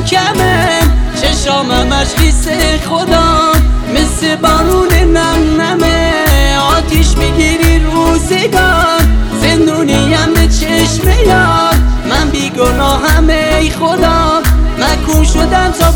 کمه، چشامم اشخیص خدا مثل بارون نم نمه. آتیش میگیری روزگار، زندونیم به چشم یار. من بیگناهم ای خدا، مکون شدم تا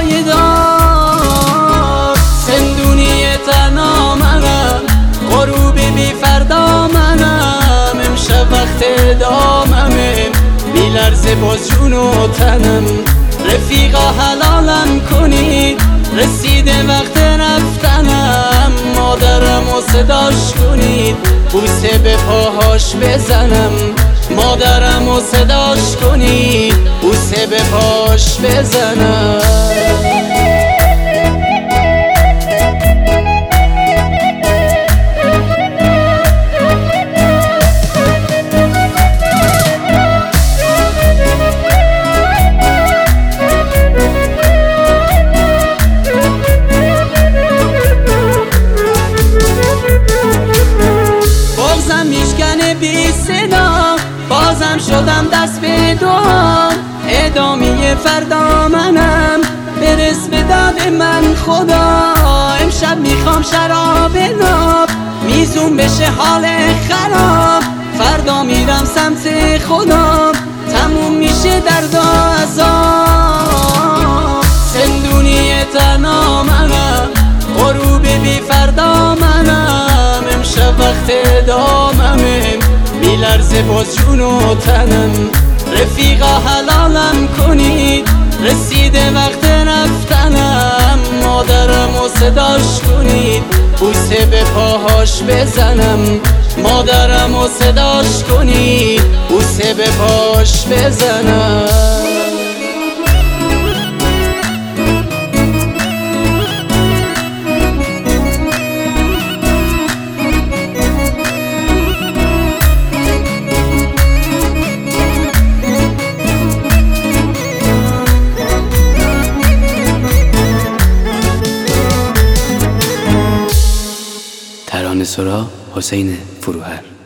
پایدار. زندونی تنها منم، غروب بی فردا منم. امشب وقت داممه، بی لرزه باز جون و تنم. رفیقا حلالم کنید، رسیده وقت رفتنم. مادرم و صداش کنید، بوسه به پاهاش بزنم. مادرم و صداش کنید، بوسه به پاش بزنم. بازم میشکنه بی صدا، بازم شدم دست به دعا. ادامه فردا منم، برس به داد من خدا. امشب میخوام شراب ناب، میزون بشه حال خراب. فردا میرم سمت خدا، تموم میشه درد و عذاب. زندونی تنها منم، غروب بی فردا منم. امشب وقت داممه، بی لرزه باز جون و تنم. رفیقا حلالم کنید، رسیده وقت رفتنم. مادرم و صداش کنید، بوسه به پاهاش بزنم. مادرم و صداش کنید، بوسه به پاش بزنم. ترانه‌سرا حسین فروهر.